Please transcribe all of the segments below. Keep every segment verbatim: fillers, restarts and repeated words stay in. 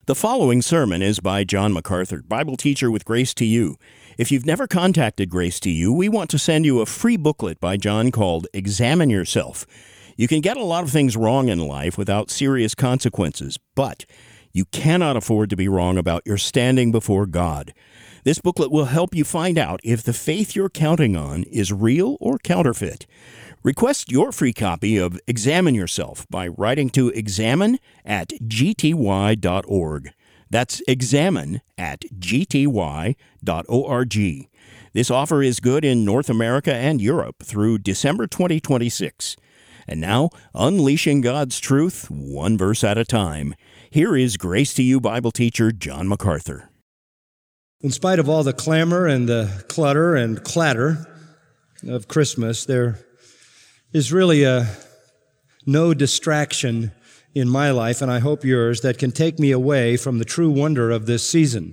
The following sermon is by John MacArthur, Bible teacher with Grace to You. If you've never contacted Grace to You, we want to send you a free booklet by John called Examine Yourself. You can get a lot of things wrong in life without serious consequences, but you cannot afford to be wrong about your standing before God. This booklet will help you find out if the faith you're counting on is real or counterfeit. Request your free copy of Examine Yourself by writing to examine at g t y dot org. That's examine at g t y dot org. This offer is good in North America and Europe through December twenty twenty-six. And now, unleashing God's truth, one verse at a time. Here is Grace to You Bible teacher John MacArthur. In spite of all the clamor and the clutter and clatter of Christmas, there is really a no distraction in my life, and I hope yours, that can take me away from the true wonder of this season.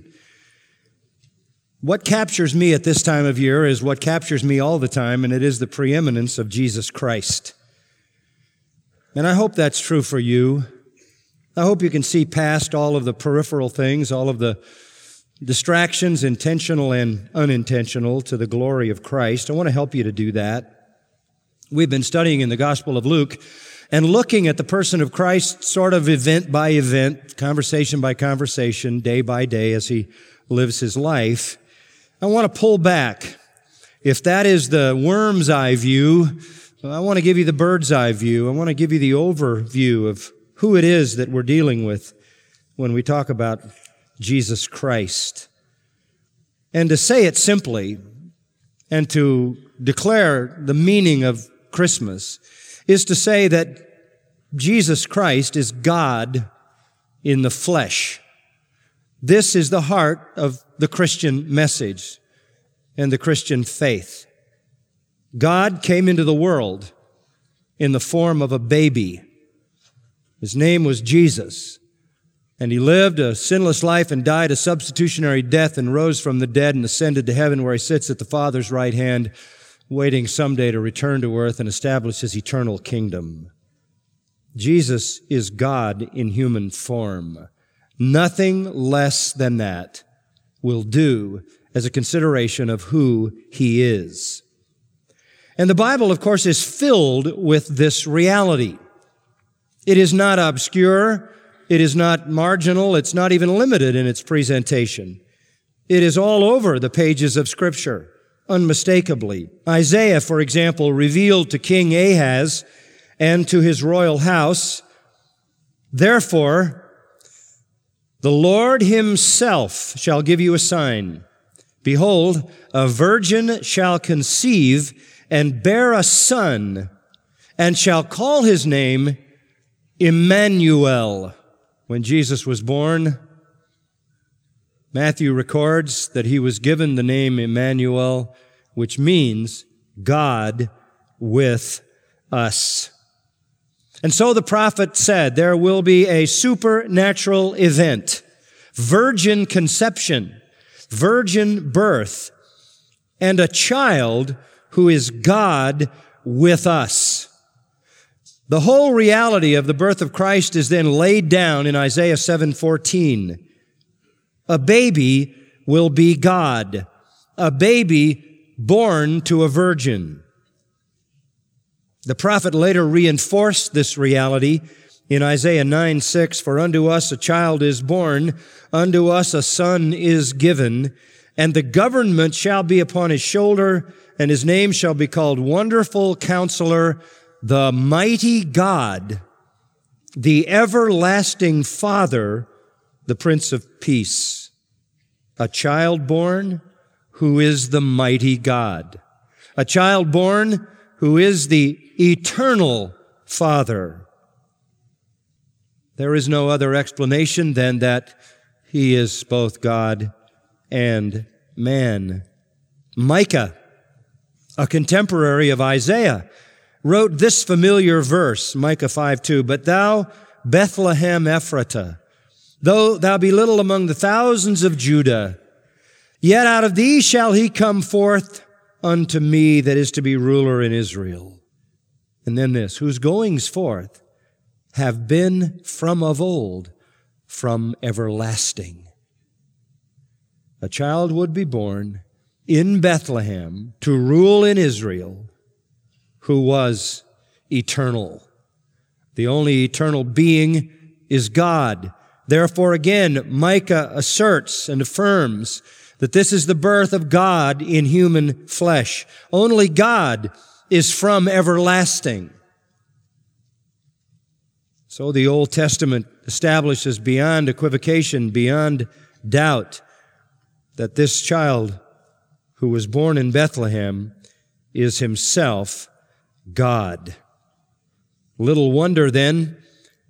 What captures me at this time of year is what captures me all the time, and it is the preeminence of Jesus Christ. And I hope that's true for you. I hope you can see past all of the peripheral things, all of the distractions, intentional and unintentional, to the glory of Christ. I want to help you to do that. We've been studying in the Gospel of Luke and looking at the person of Christ sort of event by event, conversation by conversation, day by day as he lives his life. I want to pull back. If that is the worm's eye view, I want to give you the bird's eye view. I want to give you the overview of who it is that we're dealing with when we talk about Jesus Christ. And to say it simply and to declare the meaning of Christmas is to say that Jesus Christ is God in the flesh. This is the heart of the Christian message and the Christian faith. God came into the world in the form of a baby. His name was Jesus, and he lived a sinless life and died a substitutionary death and rose from the dead and ascended to heaven, where he sits at the Father's right hand, waiting someday to return to earth and establish his eternal kingdom. Jesus is God in human form. Nothing less than that will do as a consideration of who he is. And the Bible, of course, is filled with this reality. It is not obscure. It is not marginal. It's not even limited in its presentation. It is all over the pages of Scripture, unmistakably. Isaiah, for example, revealed to King Ahaz and to his royal house, "Therefore, the Lord himself shall give you a sign. Behold, a virgin shall conceive and bear a son, and shall call his name Emmanuel." When Jesus was born, Matthew records that he was given the name Emmanuel, which means God with us. And so the prophet said there will be a supernatural event, virgin conception, virgin birth, and a child who is God with us. The whole reality of the birth of Christ is then laid down in Isaiah seven fourteen. A baby will be God, a baby born to a virgin. The prophet later reinforced this reality in Isaiah nine six, "For unto us a child is born, unto us a son is given, and the government shall be upon his shoulder, and his name shall be called Wonderful Counselor, the Mighty God, the Everlasting Father, the Prince of Peace." A child born who is the mighty God. A child born who is the eternal Father. There is no other explanation than that he is both God and man. Micah, a contemporary of Isaiah, wrote this familiar verse, Micah five two, "But thou, Bethlehem Ephratah, though thou be little among the thousands of Judah, yet out of thee shall he come forth unto me that is to be ruler in Israel." And then this, "whose goings forth have been from of old, from everlasting. A child would be born in Bethlehem to rule in Israel, who was eternal. The only eternal being is God. Therefore, again, Micah asserts and affirms that this is the birth of God in human flesh. Only God is from everlasting. So the Old Testament establishes beyond equivocation, beyond doubt, that this child who was born in Bethlehem is himself God. Little wonder, then,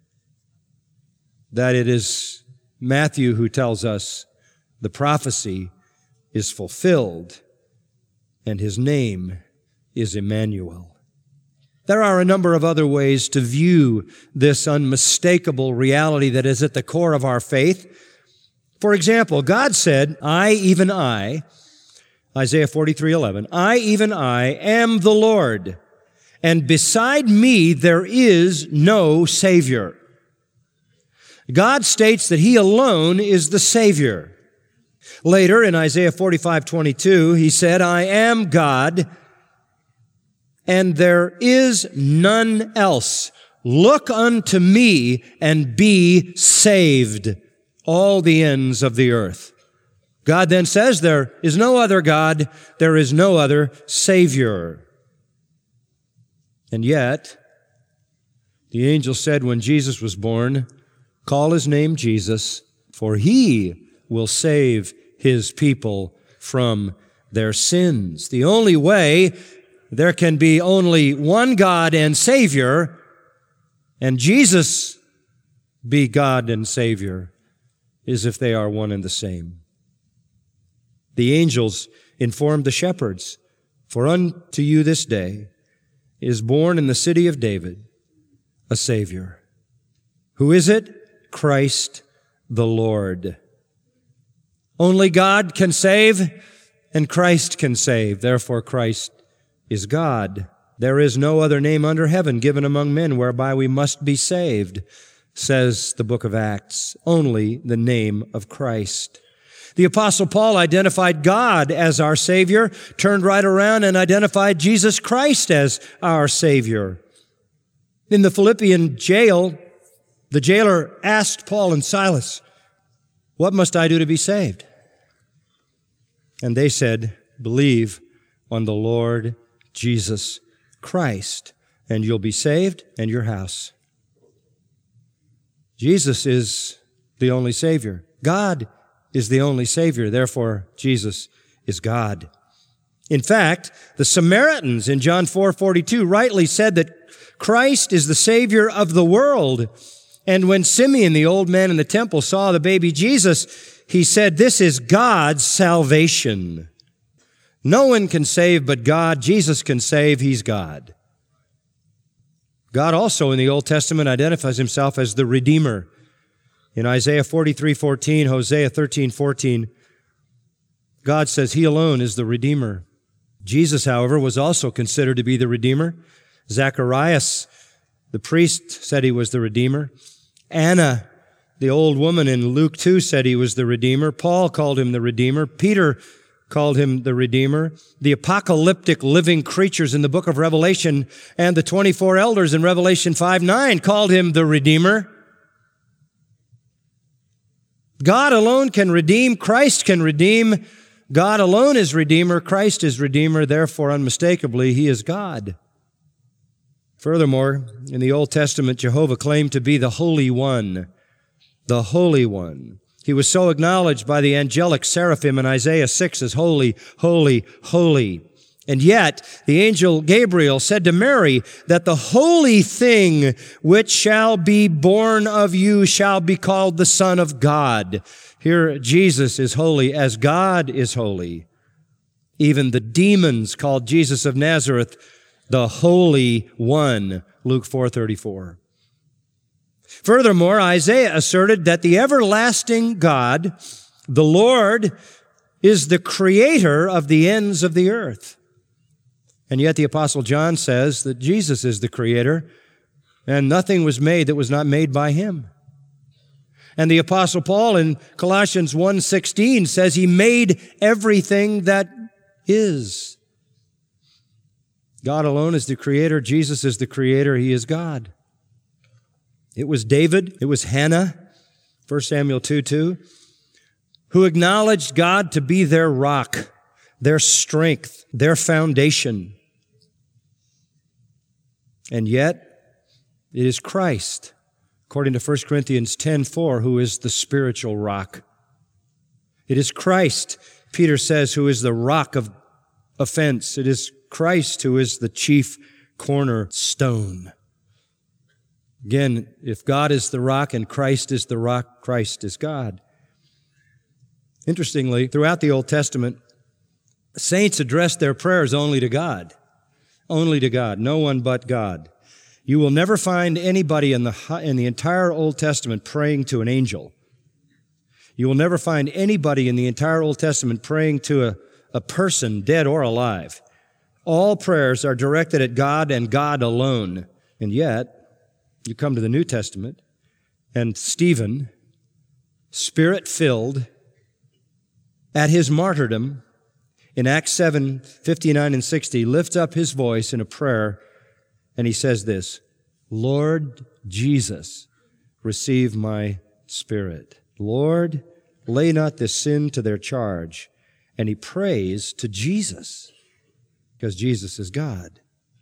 that it is Matthew who tells us the prophecy is fulfilled, and his name is Emmanuel. There are a number of other ways to view this unmistakable reality that is at the core of our faith. For example, God said, I, even I, Isaiah forty-three eleven, I, even I, am the Lord, and beside me there is no Savior. God states that He alone is the Savior. Later, in Isaiah forty-five twenty-two, He said, I am God, and there is none else. Look unto me and be saved, all the ends of the earth. God then says, there is no other God, there is no other Savior. And yet, the angel said when Jesus was born, call His name Jesus, for He will save His people from their sins. The only way there can be only one God and Savior, and Jesus be God and Savior, is if they are one and the same. The angels informed the shepherds, for unto you this day is born in the city of David a Savior. Who is it? Christ the Lord. Only God can save, and Christ can save. Therefore, Christ is God. There is no other name under heaven given among men whereby we must be saved, says the book of Acts. Only the name of Christ. The Apostle Paul identified God as our Savior, turned right around and identified Jesus Christ as our Savior. In the Philippian jail, the jailer asked Paul and Silas, what must I do to be saved? And they said, believe on the Lord Jesus Christ, and you'll be saved and your house. Jesus is the only Savior. God is the only Savior. Therefore, Jesus is God. In fact, the Samaritans in John four forty-two rightly said that Christ is the Savior of the world. And when Simeon, the old man in the temple, saw the baby Jesus, he said, this is God's salvation. No one can save but God. Jesus can save. He's God. God also in the Old Testament identifies Himself as the Redeemer. In Isaiah forty-three fourteen, Hosea thirteen fourteen, God says He alone is the Redeemer. Jesus, however, was also considered to be the Redeemer. Zacharias, the priest, said He was the Redeemer. Anna, the old woman in Luke two, said He was the Redeemer. Paul called Him the Redeemer. Peter called Him the Redeemer. The apocalyptic living creatures in the book of Revelation and the twenty-four elders in Revelation five nine called Him the Redeemer. God alone can redeem. Christ can redeem. God alone is Redeemer. Christ is Redeemer. Therefore, unmistakably, He is God. Furthermore, in the Old Testament, Jehovah claimed to be the Holy One, the Holy One. He was so acknowledged by the angelic seraphim in Isaiah six as holy, holy, holy. And yet, the angel Gabriel said to Mary that the holy thing which shall be born of you shall be called the Son of God. Here, Jesus is holy as God is holy. Even the demons called Jesus of Nazareth the Holy One, Luke four thirty-four. Furthermore, Isaiah asserted that the everlasting God, the Lord, is the creator of the ends of the earth. And yet the Apostle John says that Jesus is the creator, and nothing was made that was not made by Him. And the Apostle Paul in Colossians one sixteen says he made everything that is. God alone is the creator. Jesus is the creator. He is God. It was David, it was Hannah, First Samuel two two, who acknowledged God to be their rock, their strength, their foundation. And yet, it is Christ, according to First Corinthians ten four, who is the spiritual rock. It is Christ, Peter says, who is the rock of offense. It is Christ who is the chief cornerstone. Again, if God is the rock and Christ is the rock, Christ is God. Interestingly, throughout the Old Testament, saints addressed their prayers only to God. Only to God, no one but God. You will never find anybody in the, in the entire Old Testament praying to an angel. You will never find anybody in the entire Old Testament praying to a, a person, dead or alive. All prayers are directed at God and God alone. And yet, you come to the New Testament, and Stephen, Spirit-filled, at his martyrdom, in Acts seven fifty-nine and sixty, lifts up his voice in a prayer, and he says this, Lord Jesus, receive my spirit. Lord, lay not this sin to their charge. And he prays to Jesus, because Jesus is God.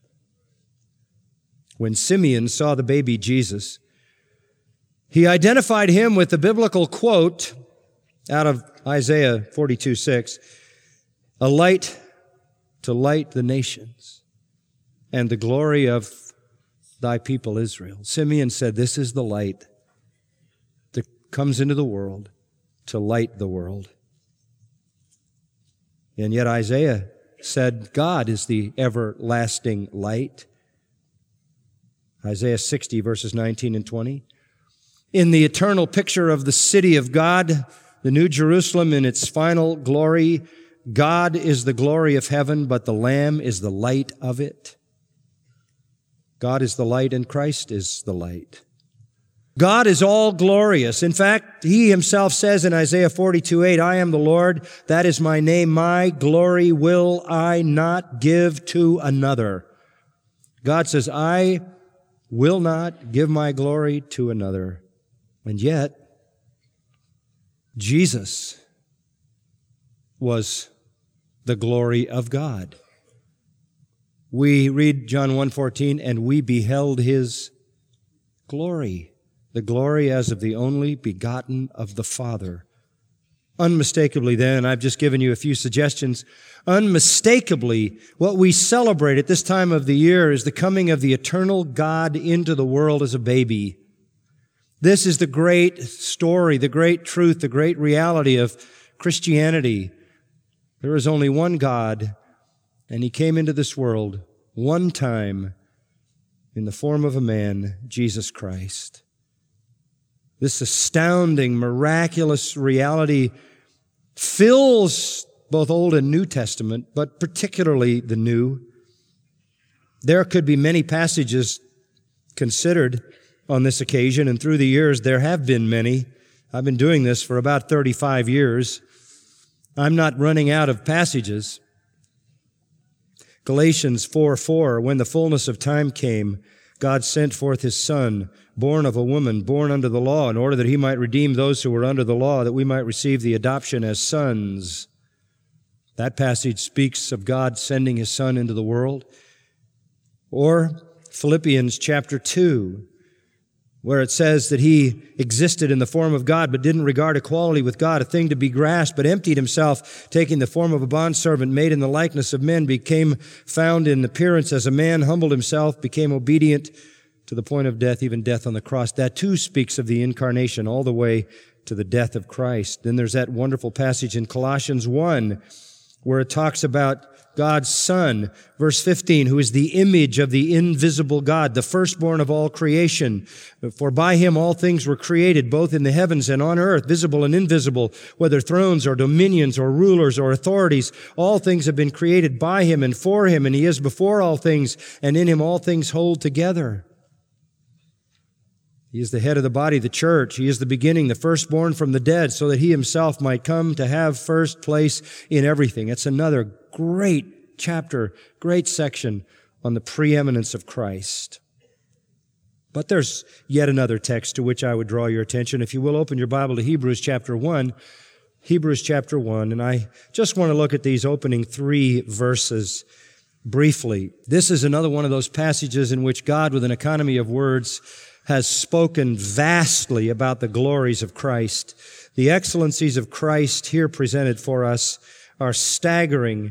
When Simeon saw the baby Jesus, he identified him with the biblical quote out of Isaiah forty-two six, a light to light the nations and the glory of thy people Israel. Simeon said, this is the light that comes into the world to light the world. And yet Isaiah said, God is the everlasting light. Isaiah sixty, verses nineteen and twenty. In the eternal picture of the city of God, the New Jerusalem in its final glory, God is the glory of heaven, but the Lamb is the light of it. God is the light and Christ is the light. God is all glorious. In fact, He Himself says in Isaiah forty-two eight, I am the Lord, that is my name, my glory will I not give to another. God says, I will not give my glory to another. And yet, Jesus was the glory of God. We read John one fourteen, and we beheld His glory, the glory as of the only begotten of the Father. Unmistakably then, I've just given you a few suggestions, unmistakably what we celebrate at this time of the year is the coming of the eternal God into the world as a baby. This is the great story, the great truth, the great reality of Christianity. There is only one God, and He came into this world one time in the form of a man, Jesus Christ. This astounding, miraculous reality fills both Old and New Testament, but particularly the New. There could be many passages considered on this occasion, and through the years there have been many. I've been doing this for about thirty-five years. I'm not running out of passages. Galatians four four, when the fullness of time came, God sent forth His Son, born of a woman, born under the law, in order that He might redeem those who were under the law, that we might receive the adoption as sons. That passage speaks of God sending His Son into the world. Or Philippians chapter two, where it says that He existed in the form of God, but didn't regard equality with God a thing to be grasped, but emptied Himself, taking the form of a bondservant, made in the likeness of men, became found in appearance as a man, humbled Himself, became obedient to the point of death, even death on the cross. That too speaks of the incarnation all the way to the death of Christ. Then there's that wonderful passage in Colossians one, where it talks about God's Son, verse fifteen, who is the image of the invisible God, the firstborn of all creation. For by Him all things were created, both in the heavens and on earth, visible and invisible, whether thrones or dominions or rulers or authorities. All things have been created by Him and for Him, and He is before all things, and in Him all things hold together. He is the head of the body, the church. He is the beginning, the firstborn from the dead, so that he himself might come to have first place in everything. It's another great chapter, great section on the preeminence of Christ. But there's yet another text to which I would draw your attention. If you will, open your Bible to Hebrews chapter one. Hebrews chapter one, and I just want to look at these opening three verses briefly. This is another one of those passages in which God, with an economy of words, has spoken vastly about the glories of Christ. The excellencies of Christ here presented for us are staggering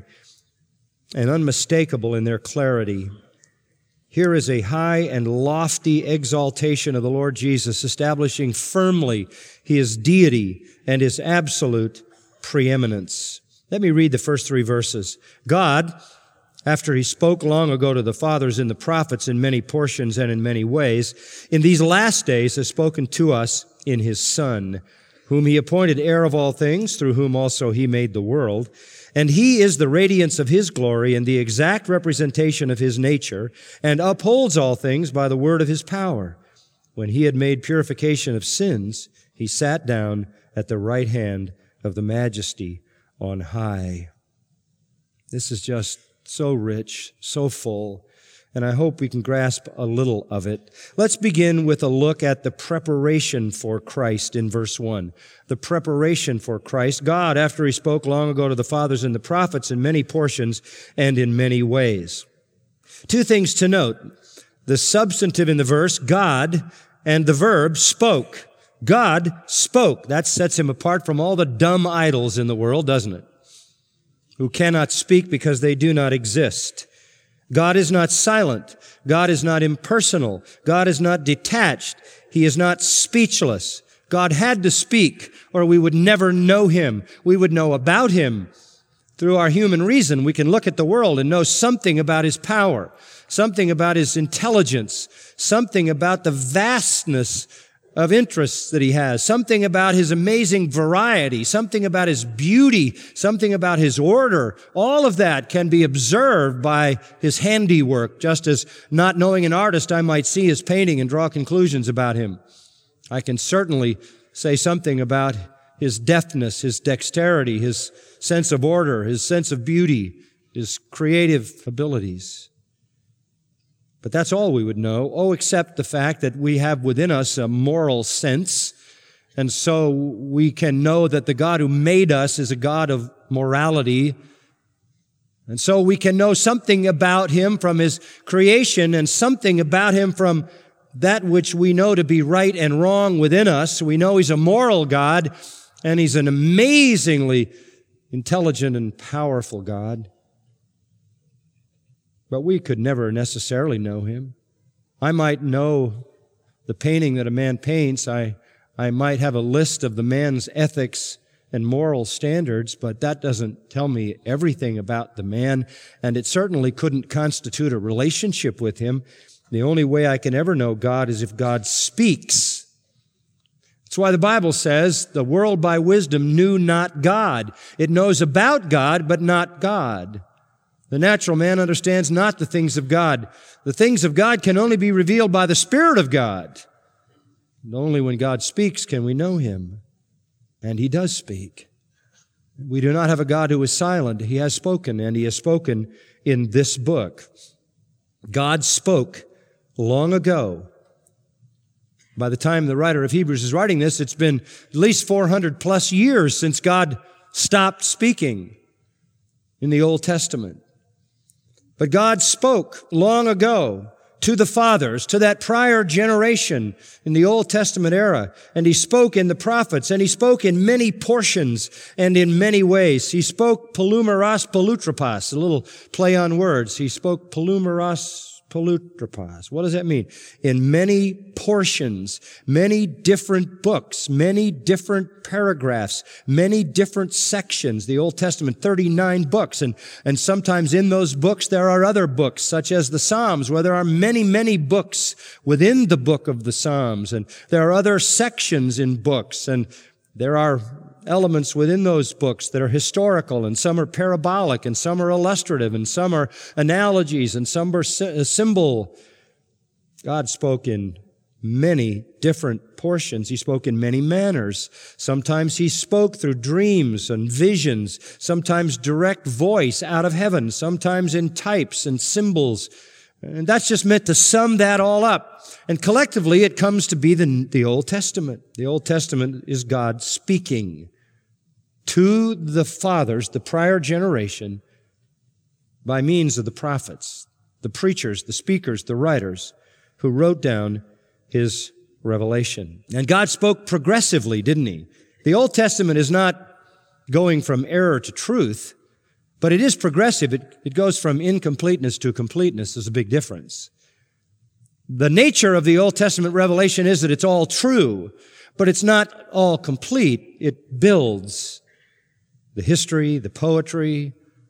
and unmistakable in their clarity. Here is a high and lofty exaltation of the Lord Jesus, establishing firmly His deity and His absolute preeminence. Let me read the first three verses. God, after He spoke long ago to the fathers and the prophets in many portions and in many ways, in these last days has spoken to us in His Son, whom He appointed heir of all things, through whom also He made the world. And He is the radiance of His glory and the exact representation of His nature, and upholds all things by the word of His power. When He had made purification of sins, He sat down at the right hand of the Majesty on high. This is just so rich, so full, and I hope we can grasp a little of it. Let's begin with a look at the preparation for Christ in verse one. The preparation for Christ. God, after He spoke long ago to the fathers and the prophets in many portions and in many ways. Two things to note. The substantive in the verse, God, and the verb, spoke. God spoke. That sets Him apart from all the dumb idols in the world, doesn't it? Who cannot speak because they do not exist. God is not silent. God is not impersonal. God is not detached. He is not speechless. God had to speak, or we would never know Him. We would know about Him. Through our human reason, we can look at the world and know something about His power, something about His intelligence, something about the vastness of interests that He has, something about His amazing variety, something about His beauty, something about His order. All of that can be observed by His handiwork, just as not knowing an artist, I might see his painting and draw conclusions about him. I can certainly say something about His deftness, His dexterity, His sense of order, His sense of beauty, His creative abilities. But that's all we would know, oh, except the fact that we have within us a moral sense, and so we can know that the God who made us is a God of morality, and so we can know something about Him from His creation and something about Him from that which we know to be right and wrong within us. We know He's a moral God, and He's an amazingly intelligent and powerful God. But we could never necessarily know Him. I might know the painting that a man paints. I, I might have a list of the man's ethics and moral standards, but that doesn't tell me everything about the man, and it certainly couldn't constitute a relationship with Him. The only way I can ever know God is if God speaks. That's why the Bible says, the world by wisdom knew not God. It knows about God, but not God. The natural man understands not the things of God. The things of God can only be revealed by the Spirit of God. And only when God speaks can we know Him. And He does speak. We do not have a God who is silent. He has spoken, and He has spoken in this book. God spoke long ago. By the time the writer of Hebrews is writing this, it's been at least four hundred plus years since God stopped speaking in the Old Testament. But God spoke long ago to the fathers, to that prior generation in the Old Testament era. And He spoke in the prophets, and He spoke in many portions and in many ways. He spoke polumeros polutropos, a little play on words. He spoke polumeros polutropos. What does that mean? In many portions, many different books, many different paragraphs, many different sections. The Old Testament, thirty-nine books. And, and sometimes in those books there are other books, such as the Psalms, where there are many, many books within the book of the Psalms. And there are other sections in books. And there are elements within those books that are historical, and some are parabolic, and some are illustrative, and some are analogies, and some are sy- symbol. God spoke in many different portions. He spoke in many manners. Sometimes he spoke through dreams and visions, sometimes direct voice out of heaven, sometimes in types and symbols. And that's just meant to sum that all up. And collectively, it comes to be the, the Old Testament. The Old Testament is God speaking to the fathers, the prior generation, by means of the prophets, the preachers, the speakers, the writers, who wrote down His revelation. And God spoke progressively, didn't He? The Old Testament is not going from error to truth, but it is progressive. It, it goes from incompleteness to completeness. There's a big difference. The nature of the Old Testament revelation is that it's all true, but it's not all complete. It builds the history, the poetry,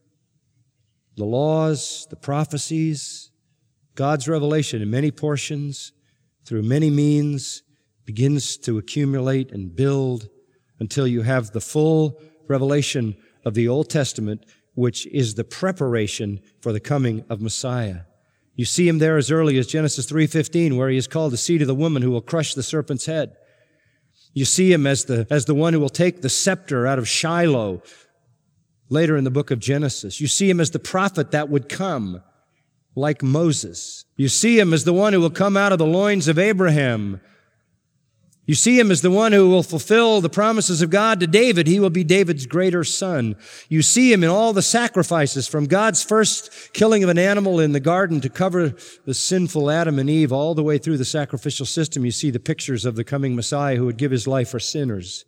the laws, the prophecies. God's revelation in many portions, through many means, begins to accumulate and build until you have the full revelation of the Old Testament, which is the preparation for the coming of Messiah. You see Him there as early as Genesis three fifteen, where He is called the seed of the woman who will crush the serpent's head. You see Him as the, as the one who will take the scepter out of Shiloh later in the book of Genesis. You see Him as the prophet that would come, like Moses. You see Him as the one who will come out of the loins of Abraham. You see Him as the one who will fulfill the promises of God to David. He will be David's greater son. You see Him in all the sacrifices, from God's first killing of an animal in the garden to cover the sinful Adam and Eve, all the way through the sacrificial system. You see the pictures of the coming Messiah who would give His life for sinners.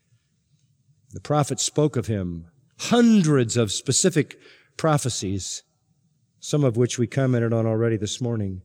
The prophets spoke of Him. Hundreds of specific prophecies, some of which we commented on already this morning.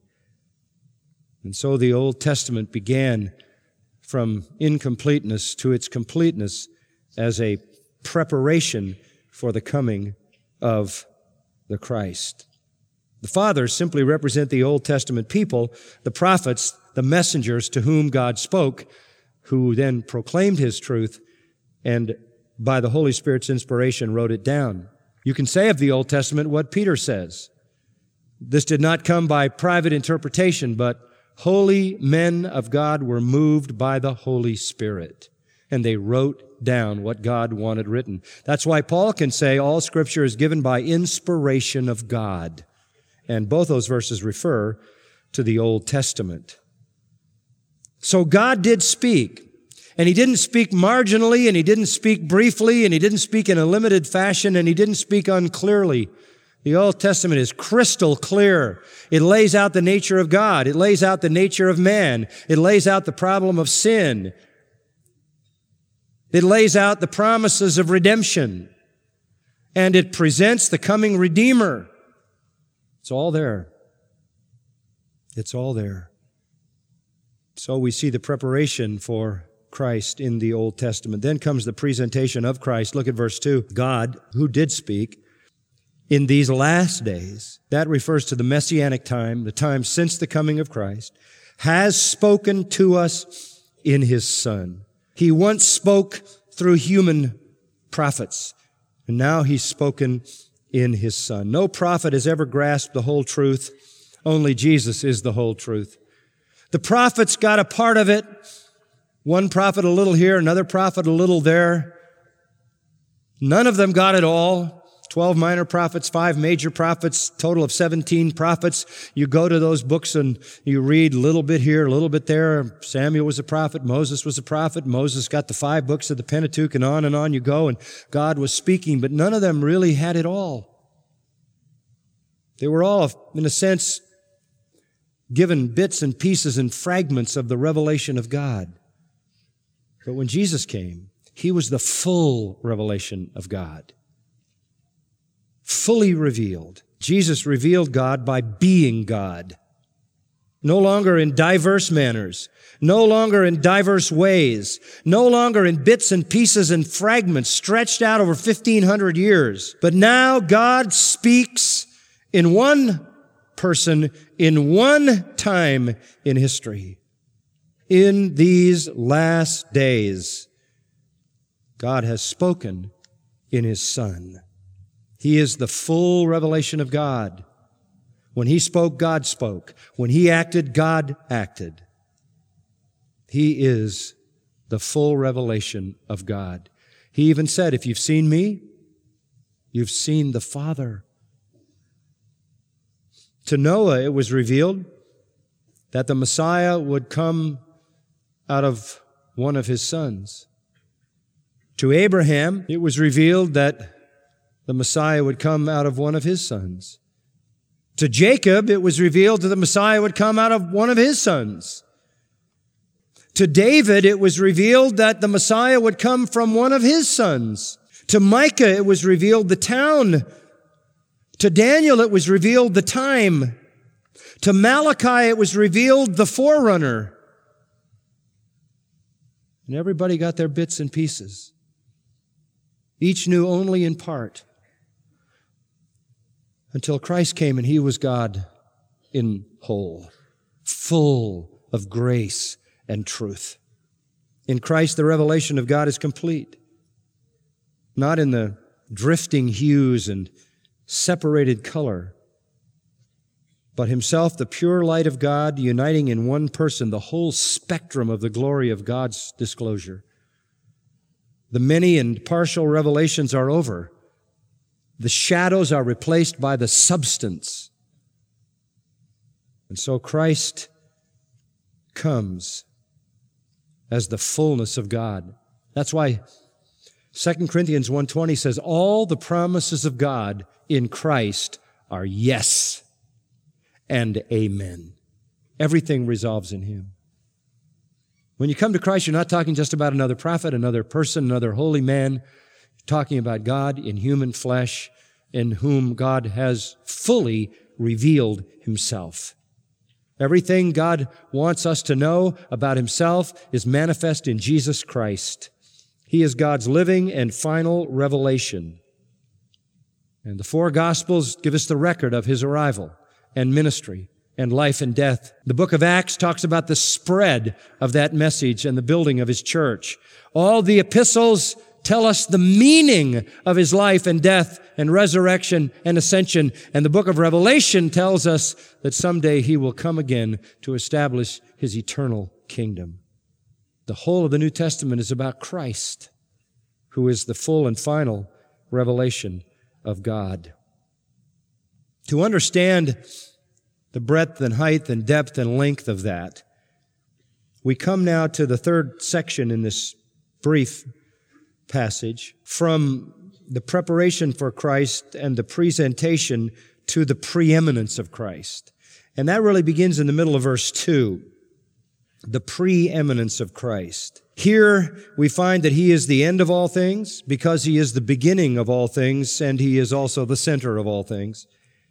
And so the Old Testament began from incompleteness to its completeness as a preparation for the coming of the Christ. The fathers simply represent the Old Testament people, the prophets, the messengers to whom God spoke, who then proclaimed His truth and by the Holy Spirit's inspiration wrote it down. You can say of the Old Testament what Peter says. This did not come by private interpretation, but holy men of God were moved by the Holy Spirit, and they wrote down what God wanted written. That's why Paul can say all Scripture is given by inspiration of God. And both those verses refer to the Old Testament. So God did speak. And He didn't speak marginally, and He didn't speak briefly, and He didn't speak in a limited fashion, and He didn't speak unclearly. The Old Testament is crystal clear. It lays out the nature of God. It lays out the nature of man. It lays out the problem of sin. It lays out the promises of redemption. And it presents the coming Redeemer. It's all there. It's all there. So we see the preparation for Christ in the Old Testament. Then comes the presentation of Christ. Look at verse two. God, who did speak, in these last days, that refers to the Messianic time, the time since the coming of Christ, has spoken to us in His Son. He once spoke through human prophets, and now He's spoken in His Son. No prophet has ever grasped the whole truth. Only Jesus is the whole truth. The prophets got a part of it. One prophet a little here, another prophet a little there. None of them got it all. Twelve minor prophets, five major prophets, total of seventeen prophets. You go to those books and you read a little bit here, a little bit there. Samuel was a prophet. Moses was a prophet. Moses got the five books of the Pentateuch, and on and on you go. And God was speaking, but none of them really had it all. They were all, in a sense, given bits and pieces and fragments of the revelation of God. But when Jesus came, He was the full revelation of God. Fully revealed. Jesus revealed God by being God. No longer in diverse manners. No longer in diverse ways. No longer in bits and pieces and fragments stretched out over fifteen hundred years. But now God speaks in one person, in one time in history. In these last days, God has spoken in His Son. He is the full revelation of God. When He spoke, God spoke. When He acted, God acted. He is the full revelation of God. He even said, if you've seen me, you've seen the Father. To Noah, it was revealed that the Messiah would come out of one of his sons. To Abraham, it was revealed that the Messiah would come out of one of his sons. To Jacob, it was revealed that the Messiah would come out of one of his sons. To David, it was revealed that the Messiah would come from one of his sons. To Micah, it was revealed the town. To Daniel, it was revealed the time. To Malachi, it was revealed the forerunner. And everybody got their bits and pieces. Each knew only in part. Until Christ came and He was God in whole, full of grace and truth. In Christ, the revelation of God is complete. Not in the drifting hues and separated color, but Himself, the pure light of God, uniting in one person the whole spectrum of the glory of God's disclosure. The many and partial revelations are over. The shadows are replaced by the substance. And so Christ comes as the fullness of God. That's why Second Corinthians one twenty says, all the promises of God in Christ are yes and amen. Everything resolves in Him. When you come to Christ, you're not talking just about another prophet, another person, another holy man. You're talking about God in human flesh, in whom God has fully revealed Himself. Everything God wants us to know about Himself is manifest in Jesus Christ. He is God's living and final revelation. And the four Gospels give us the record of His arrival and ministry and life and death. The book of Acts talks about the spread of that message and the building of His church. All the epistles tell us the meaning of His life and death and resurrection and ascension. And the book of Revelation tells us that someday He will come again to establish His eternal kingdom. The whole of the New Testament is about Christ, who is the full and final revelation of God. To understand the breadth and height and depth and length of that, we come now to the third section in this brief passage, from the preparation for Christ and the presentation to the preeminence of Christ. And that really begins in the middle of verse two. The preeminence of Christ. Here we find that He is the end of all things because He is the beginning of all things, and He is also the center of all things.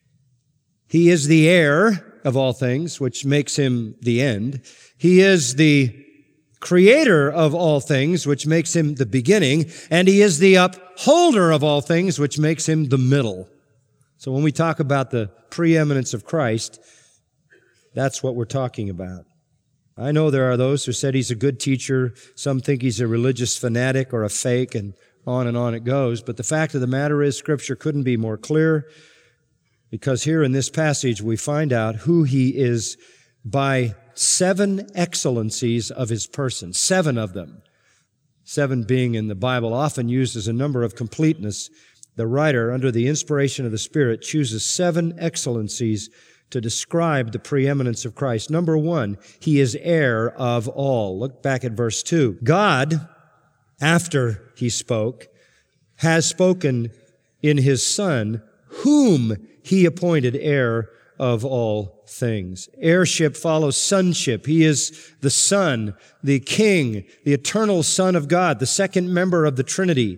He is the heir of all things, which makes Him the end. He is the creator of all things, which makes Him the beginning, and He is the upholder of all things, which makes Him the middle. So when we talk about the preeminence of Christ, that's what we're talking about. I know there are those who said He's a good teacher. Some think He's a religious fanatic or a fake, and on and on it goes. But the fact of the matter is, Scripture couldn't be more clear, because here in this passage we find out who He is by seven excellencies of His person, seven of them. Seven being in the Bible often used as a number of completeness. The writer, under the inspiration of the Spirit, chooses seven excellencies to describe the preeminence of Christ. Number one, He is heir of all. Look back at verse two. God, after He spoke, has spoken in His Son, whom He appointed heir of all things. Heirship follows sonship. He is the Son, the King, the eternal Son of God, the second member of the Trinity.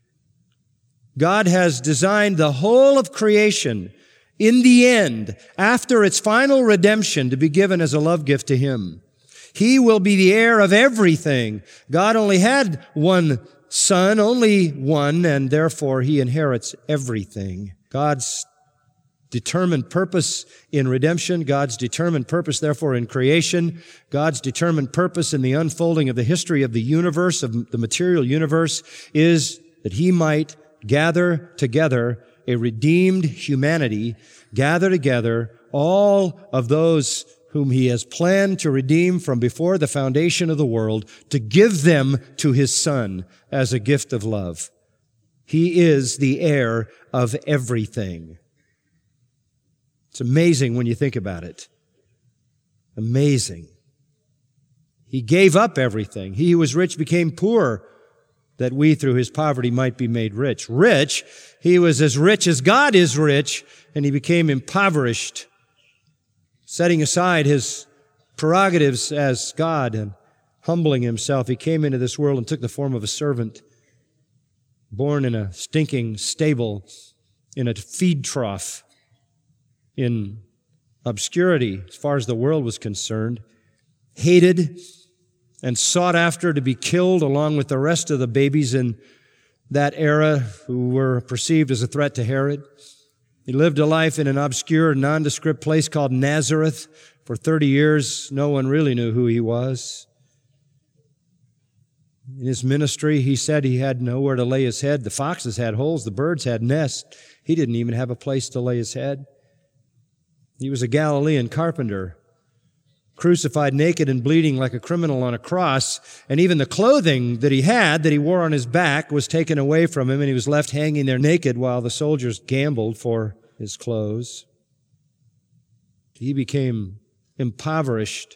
God has designed the whole of creation in the end, after its final redemption, to be given as a love gift to Him. He will be the heir of everything. God only had one Son, only one, and therefore He inherits everything. God's determined purpose in redemption, God's determined purpose, therefore, in creation, God's determined purpose in the unfolding of the history of the universe, of the material universe, is that He might gather together a redeemed humanity, gather together all of those whom he has planned to redeem from before the foundation of the world, to give them to his Son as a gift of love. He is the heir of everything. It's amazing when you think about it. Amazing. He gave up everything. He who was rich became poor, that we through his poverty might be made rich. Rich, he was as rich as God is rich, and he became impoverished, setting aside his prerogatives as God and humbling himself. He came into this world and took the form of a servant, born in a stinking stable, in a feed trough, in obscurity as far as the world was concerned, hated and sought after to be killed along with the rest of the babies in that era who were perceived as a threat to Herod. He lived a life in an obscure, nondescript place called Nazareth. For thirty years, no one really knew who he was. In his ministry, he said he had nowhere to lay his head. The foxes had holes, the birds had nests. He didn't even have a place to lay his head. He was a Galilean carpenter, crucified naked and bleeding like a criminal on a cross, and even the clothing that he had, that he wore on his back, was taken away from him, and he was left hanging there naked while the soldiers gambled for his clothes. He became impoverished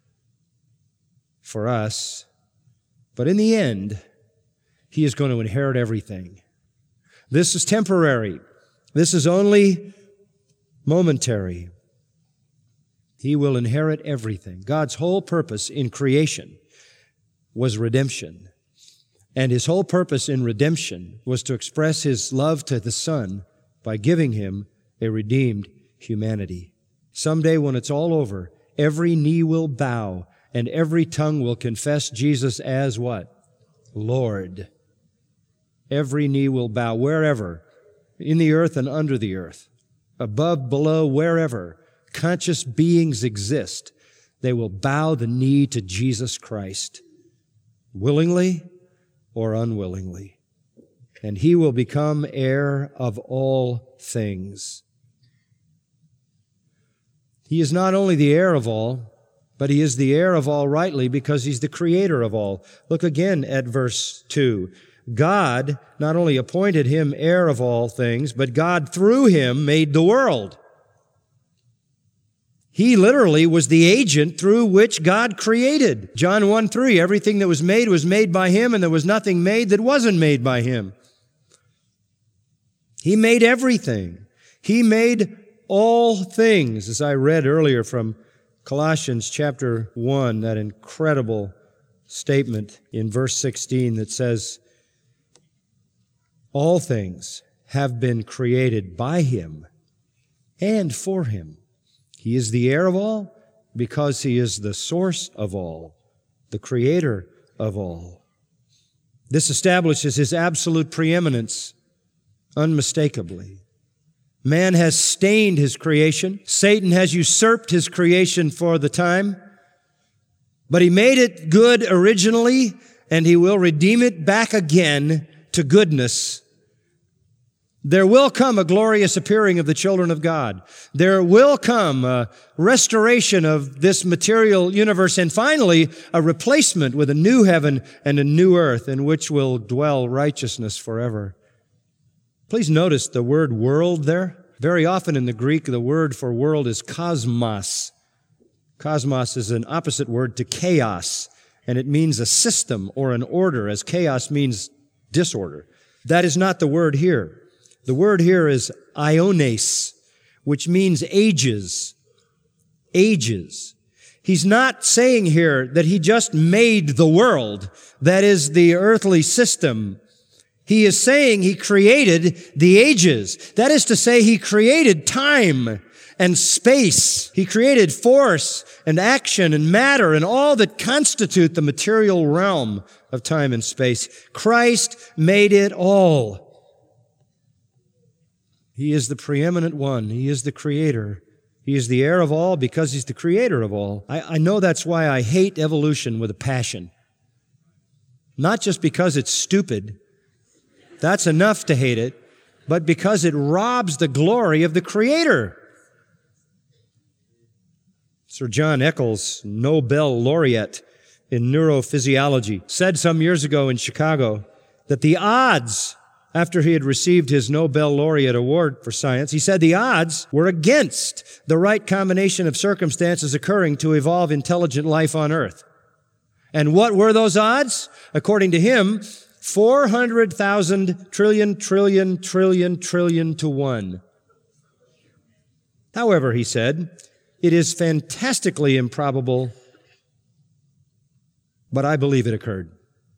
for us, but in the end, he is going to inherit everything. This is temporary. This is only momentary. He will inherit everything. God's whole purpose in creation was redemption. And his whole purpose in redemption was to express his love to the Son by giving him a redeemed humanity. Someday when it's all over, every knee will bow and every tongue will confess Jesus as what? Lord. Every knee will bow wherever, in the earth and under the earth, above, below, wherever conscious beings exist, they will bow the knee to Jesus Christ, willingly or unwillingly. And he will become heir of all things. He is not only the heir of all, but he is the heir of all rightly because he's the creator of all. Look again at verse two. God not only appointed him heir of all things, but God through him made the world. He literally was the agent through which God created. John one three, everything that was made was made by him, and there was nothing made that wasn't made by him. He made everything. He made all things, as I read earlier from Colossians chapter one, that incredible statement in verse sixteen that says, all things have been created by him and for him. He is the heir of all because he is the source of all, the creator of all. This establishes his absolute preeminence unmistakably. Man has stained his creation. Satan has usurped his creation for the time, but he made it good originally, and he will redeem it back again to goodness. There will come a glorious appearing of the children of God. There will come a restoration of this material universe, and finally a replacement with a new heaven and a new earth in which will dwell righteousness forever. Please notice the word world there. Very often in the Greek, the word for world is cosmos. Cosmos is an opposite word to chaos, and it means a system or an order, as chaos means disorder. That is not the word here. The word here is iones, which means ages. Ages. He's not saying here that he just made the world, that is the earthly system. He is saying he created the ages. That is to say, he created time and space. He created force and action and matter and all that constitute the material realm of time and space. Christ made it all. He is the preeminent one. He is the creator. He is the heir of all because he's the creator of all. I, I know that's why I hate evolution with a passion. Not just because it's stupid. That's enough to hate it, but because it robs the glory of the creator. Sir John Eccles, Nobel laureate in neurophysiology, said some years ago in Chicago that the odds, after he had received his Nobel laureate award for science, he said the odds were against the right combination of circumstances occurring to evolve intelligent life on Earth. And what were those odds? According to him, four hundred thousand trillion, trillion, trillion, trillion to one. However, he said, it is fantastically improbable, but I believe it occurred.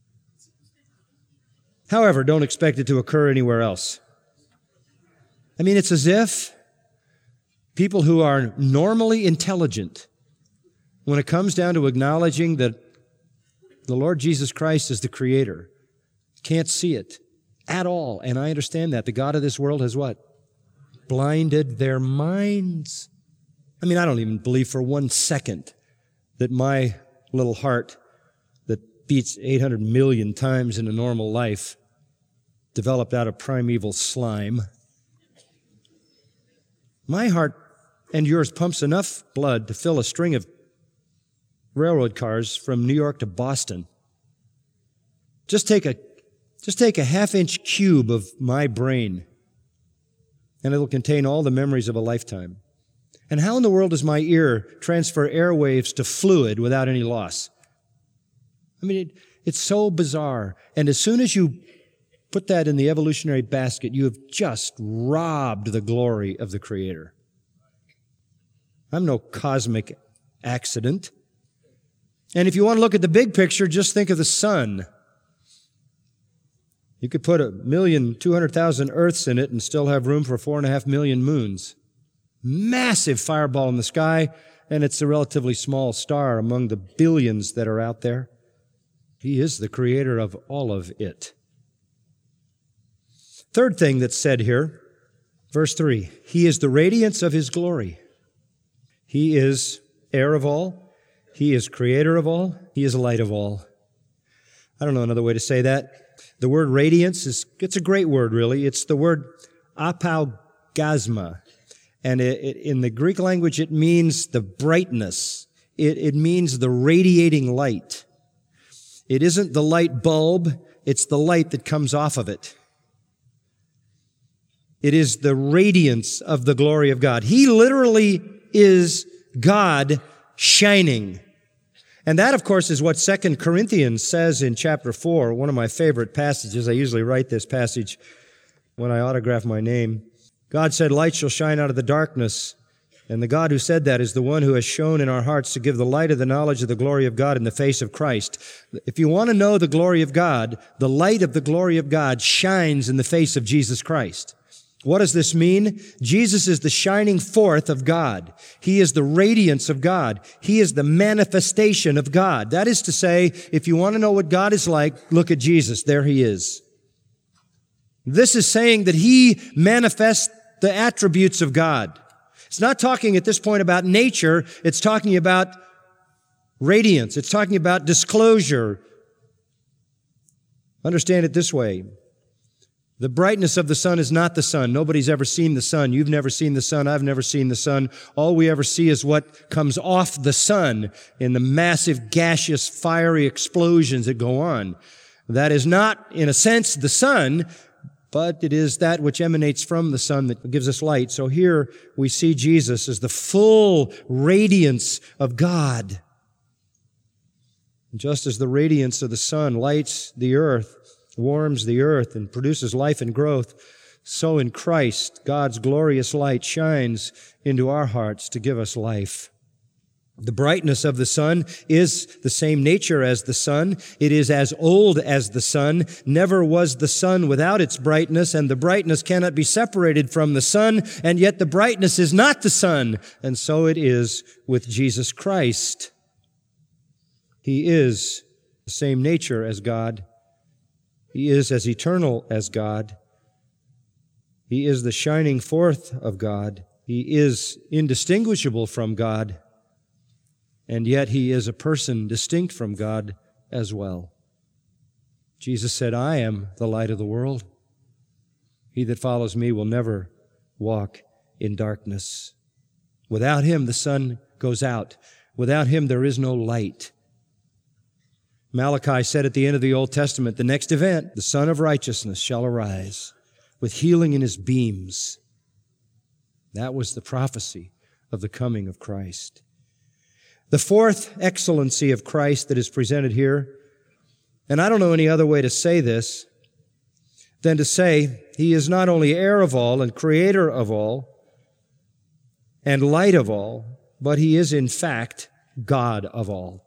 However, don't expect it to occur anywhere else. I mean, it's as if people who are normally intelligent, when it comes down to acknowledging that the Lord Jesus Christ is the Creator, can't see it at all. And I understand that. The God of this world has what? Blinded their minds. I mean, I don't even believe for one second that my little heart that beats eight hundred million times in a normal life developed out of primeval slime. My heart and yours pumps enough blood to fill a string of railroad cars from New York to Boston. Just take a, just take a half-inch cube of my brain, and it'll contain all the memories of a lifetime. And how in the world does my ear transfer airwaves to fluid without any loss? I mean, it, it's so bizarre. And as soon as you put that in the evolutionary basket, you have just robbed the glory of the Creator. I'm no cosmic accident. And if you want to look at the big picture, just think of the sun. You could put a million, two hundred thousand Earths in it and still have room for four and a half million moons. Massive fireball in the sky, and it's a relatively small star among the billions that are out there. He is the Creator of all of it. Third thing that's said here, verse three, He is the radiance of His glory. He is heir of all. He is creator of all. He is light of all. I don't know another way to say that. The word radiance is, it's a great word, really. It's the word apaugasma. And it, it, in the Greek language, it means the brightness. It, it means the radiating light. It isn't the light bulb. It's the light that comes off of it. It is the radiance of the glory of God. He literally is God shining. And that, of course, is what Second Corinthians says in chapter four, one of my favorite passages. I usually write this passage when I autograph my name. God said, light shall shine out of the darkness. And the God who said that is the one who has shone in our hearts to give the light of the knowledge of the glory of God in the face of Christ. If you want to know the glory of God, the light of the glory of God shines in the face of Jesus Christ. What does this mean? Jesus is the shining forth of God. He is the radiance of God. He is the manifestation of God. That is to say, if you want to know what God is like, look at Jesus. There He is. This is saying that He manifests the attributes of God. It's not talking at this point about nature. It's talking about radiance. It's talking about disclosure. Understand it this way. The brightness of the sun is not the sun. Nobody's ever seen the sun. You've never seen the sun. I've never seen the sun. All we ever see is what comes off the sun in the massive gaseous fiery explosions that go on. That is not, in a sense, the sun, but it is that which emanates from the sun that gives us light. So here we see Jesus as the full radiance of God. Just as the radiance of the sun lights the earth, warms the earth and produces life and growth, so in Christ, God's glorious light shines into our hearts to give us life. The brightness of the sun is the same nature as the sun. It is as old as the sun. Never was the sun without its brightness, and the brightness cannot be separated from the sun, and yet the brightness is not the sun. And so it is with Jesus Christ. He is the same nature as God. He is as eternal as God. He is the shining forth of God. He is indistinguishable from God. And yet He is a person distinct from God as well. Jesus said, I am the light of the world. He that follows me will never walk in darkness. Without him, the sun goes out. Without him, there is no light. Malachi said at the end of the Old Testament, the next event, the Son of Righteousness shall arise with healing in his beams. That was the prophecy of the coming of Christ. The fourth excellency of Christ that is presented here, and I don't know any other way to say this than to say he is not only heir of all and creator of all and light of all, but he is in fact God of all.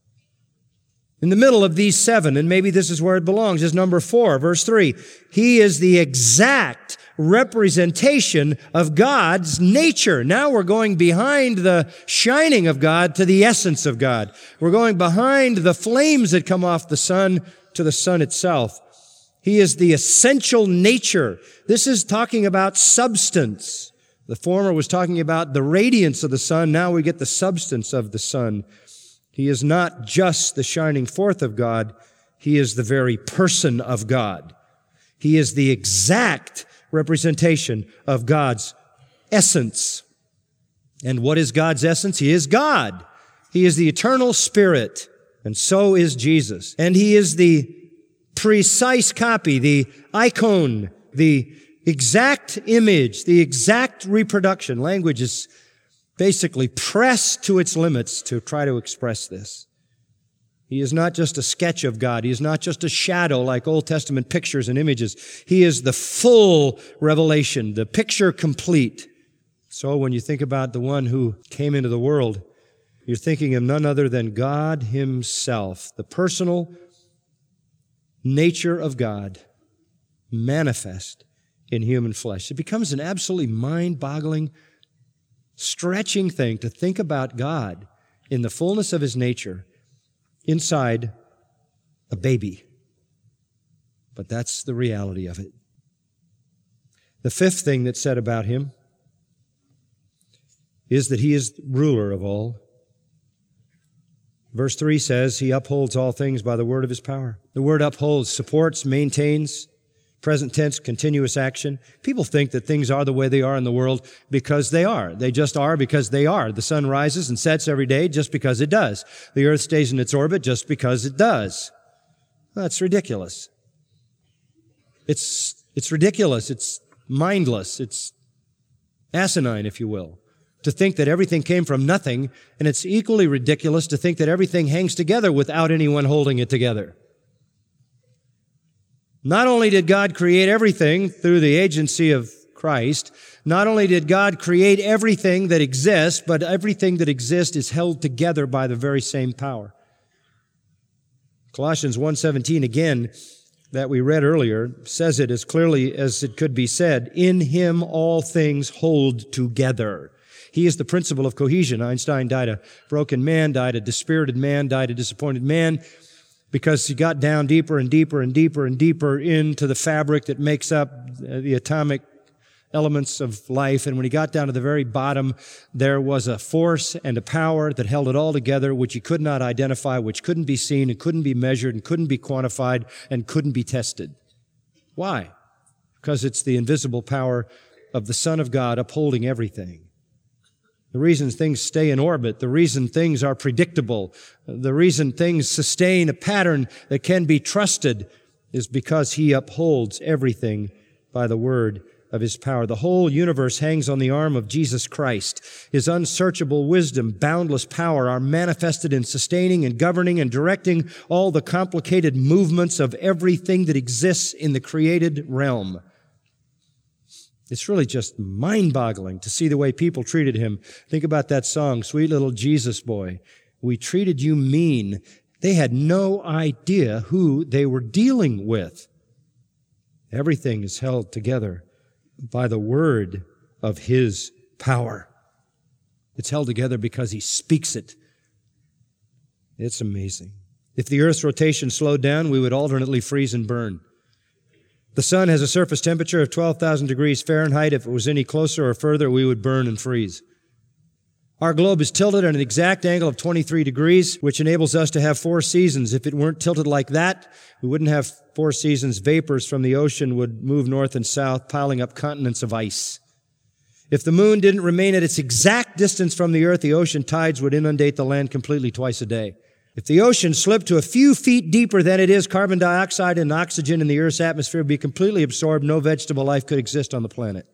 In the middle of these seven, and maybe this is where it belongs, is number four, verse three. He is the exact representation of God's nature. Now we're going behind the shining of God to the essence of God. We're going behind the flames that come off the sun to the sun itself. He is the essential nature. This is talking about substance. The former was talking about the radiance of the sun. Now we get the substance of the sun. He is not just the shining forth of God. He is the very person of God. He is the exact representation of God's essence. And what is God's essence? He is God. He is the eternal Spirit, and so is Jesus. And He is the precise copy, the icon, the exact image, the exact reproduction. Language is basically pressed to its limits to try to express this. He is not just a sketch of God. He is not just a shadow like Old Testament pictures and images. He is the full revelation, the picture complete. So when you think about the one who came into the world, you're thinking of none other than God Himself, the personal nature of God manifest in human flesh. It becomes an absolutely mind-boggling, stretching thing to think about God in the fullness of His nature inside a baby. But that's the reality of it. The fifth thing that's said about Him is that He is ruler of all. Verse three says, He upholds all things by the word of His power. The word upholds, supports, maintains, present tense, continuous action. People think that things are the way they are in the world because they are. They just are because they are. The sun rises and sets every day just because it does. The earth stays in its orbit just because it does. That's ridiculous. It's, it's ridiculous. It's mindless. It's asinine, if you will, to think that everything came from nothing, and it's equally ridiculous to think that everything hangs together without anyone holding it together. Not only did God create everything through the agency of Christ, not only did God create everything that exists, but everything that exists is held together by the very same power. Colossians one seventeen, again, that we read earlier, says it as clearly as it could be said, in Him all things hold together. He is the principle of cohesion. Einstein died a broken man, died a dispirited man, died a disappointed man, because he got down deeper and deeper and deeper and deeper into the fabric that makes up the atomic elements of life. And when he got down to the very bottom, there was a force and a power that held it all together, which he could not identify, which couldn't be seen and couldn't be measured and couldn't be quantified and couldn't be tested. Why? Because it's the invisible power of the Son of God upholding everything. The reason things stay in orbit, the reason things are predictable, the reason things sustain a pattern that can be trusted is because He upholds everything by the word of His power. The whole universe hangs on the arm of Jesus Christ. His unsearchable wisdom, boundless power are manifested in sustaining and governing and directing all the complicated movements of everything that exists in the created realm. It's really just mind-boggling to see the way people treated Him. Think about that song, Sweet Little Jesus Boy. We treated you mean. They had no idea who they were dealing with. Everything is held together by the word of His power. It's held together because He speaks it. It's amazing. If the earth's rotation slowed down, we would alternately freeze and burn. The sun has a surface temperature of twelve thousand degrees Fahrenheit. If it was any closer or further, we would burn and freeze. Our globe is tilted at an exact angle of twenty-three degrees, which enables us to have four seasons. If it weren't tilted like that, we wouldn't have four seasons. Vapors from the ocean would move north and south, piling up continents of ice. If the moon didn't remain at its exact distance from the earth, the ocean tides would inundate the land completely twice a day. If the ocean slipped to a few feet deeper than it is, carbon dioxide and oxygen in the earth's atmosphere would be completely absorbed. No vegetable life could exist on the planet.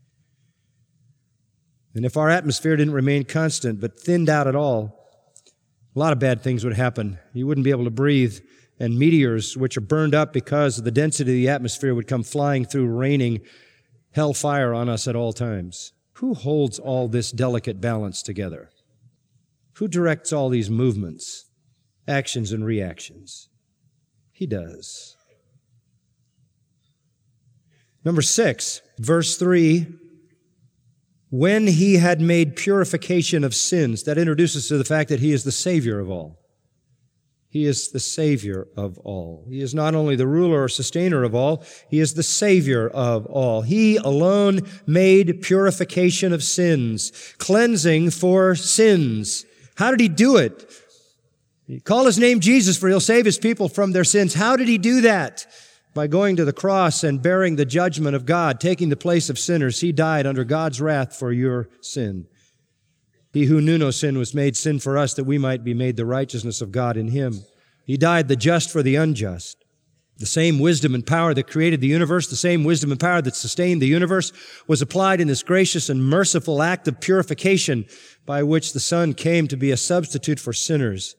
And if our atmosphere didn't remain constant but thinned out at all, a lot of bad things would happen. You wouldn't be able to breathe, and meteors, which are burned up because of the density of the atmosphere, would come flying through, raining hellfire on us at all times. Who holds all this delicate balance together? Who directs all these movements, actions and reactions? He does. Number six, verse three, when he had made purification of sins. That introduces us to the fact that he is the Savior of all. He is the Savior of all. He is not only the ruler or sustainer of all, he is the Savior of all. He alone made purification of sins, cleansing for sins. How did he do it? He called his name Jesus, for he'll save his people from their sins. How did he do that? By going to the cross and bearing the judgment of God, taking the place of sinners. He died under God's wrath for your sin. He who knew no sin was made sin for us, that we might be made the righteousness of God in him. He died the just for the unjust. The same wisdom and power that created the universe, the same wisdom and power that sustained the universe, was applied in this gracious and merciful act of purification by which the Son came to be a substitute for sinners.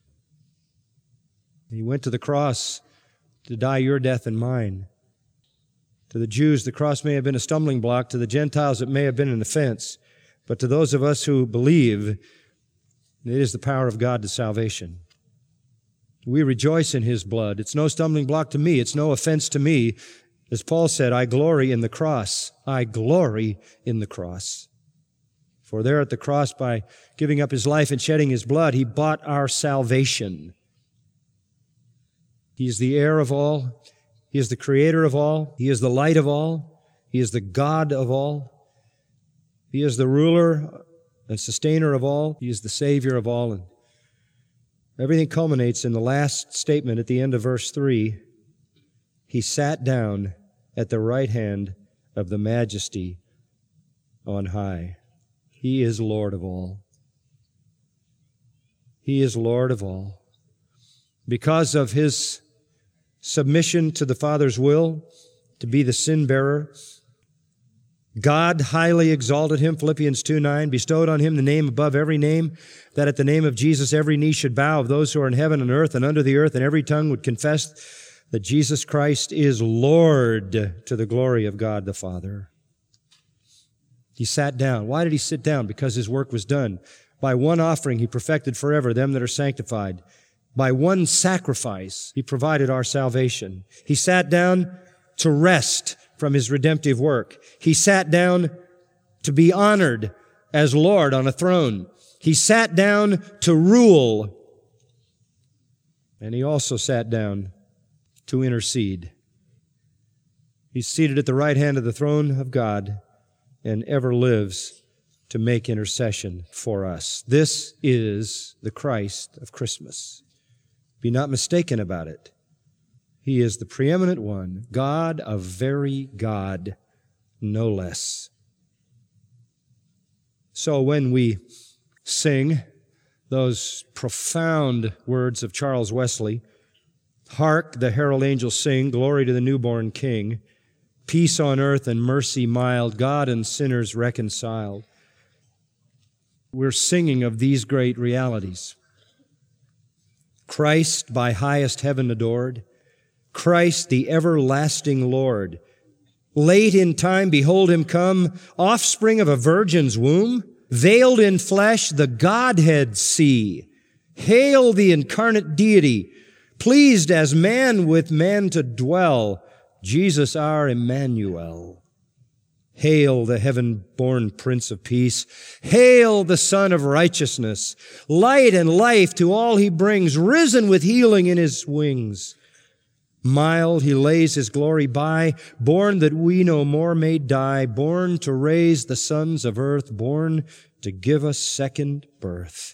He went to the cross to die your death and mine. To the Jews, the cross may have been a stumbling block. To the Gentiles, it may have been an offense. But to those of us who believe, it is the power of God to salvation. We rejoice in his blood. It's no stumbling block to me. It's no offense to me. As Paul said, I glory in the cross. I glory in the cross. For there at the cross, by giving up his life and shedding his blood, he bought our salvation. He is the heir of all. He is the creator of all. He is the light of all. He is the God of all. He is the ruler and sustainer of all. He is the Savior of all. And everything culminates in the last statement at the end of verse three. He sat down at the right hand of the Majesty on high. He is Lord of all. He is Lord of all. Because of his submission to the Father's will, to be the sin bearer, God highly exalted him, Philippians two nine, bestowed on him the name above every name, that at the name of Jesus every knee should bow, of those who are in heaven and earth and under the earth, and every tongue would confess that Jesus Christ is Lord, to the glory of God the Father. He sat down. Why did he sit down? Because his work was done. By one offering he perfected forever them that are sanctified. By one sacrifice, he provided our salvation. He sat down to rest from his redemptive work. He sat down to be honored as Lord on a throne. He sat down to rule. And he also sat down to intercede. He's seated at the right hand of the throne of God and ever lives to make intercession for us. This is the Christ of Christmas. Be not mistaken about it. He is the preeminent one, God of very God, no less. So when we sing those profound words of Charles Wesley, hark, the herald angels sing, glory to the newborn King, peace on earth and mercy mild, God and sinners reconciled. We're singing of these great realities. Christ by highest heaven adored, Christ the everlasting Lord. Late in time, behold him come, offspring of a virgin's womb, veiled in flesh, the Godhead see. Hail the incarnate deity, pleased as man with man to dwell, Jesus our Emmanuel. Hail the heaven-born Prince of Peace. Hail the Son of Righteousness. Light and life to all he brings, risen with healing in his wings. Mild he lays his glory by, born that we no more may die, born to raise the sons of earth, born to give us second birth.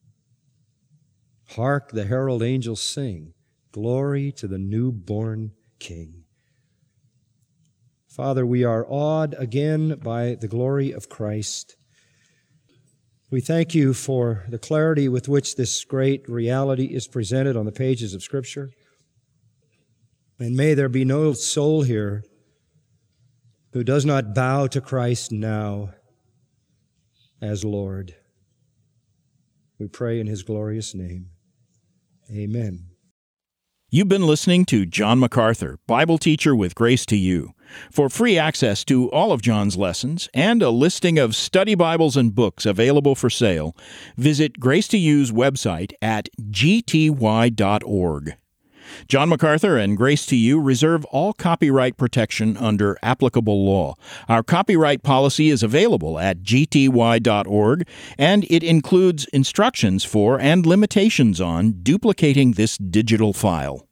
Hark, the herald angels sing, glory to the newborn King. Father, we are awed again by the glory of Christ. We thank you for the clarity with which this great reality is presented on the pages of Scripture. And may there be no soul here who does not bow to Christ now as Lord. We pray in His glorious name. Amen. You've been listening to John MacArthur, Bible teacher with Grace to You. For free access to all of John's lessons and a listing of study Bibles and books available for sale, visit Grace to You's website at g t y dot org. John MacArthur and Grace to You reserve all copyright protection under applicable law. Our copyright policy is available at g t y dot org, and it includes instructions for and limitations on duplicating this digital file.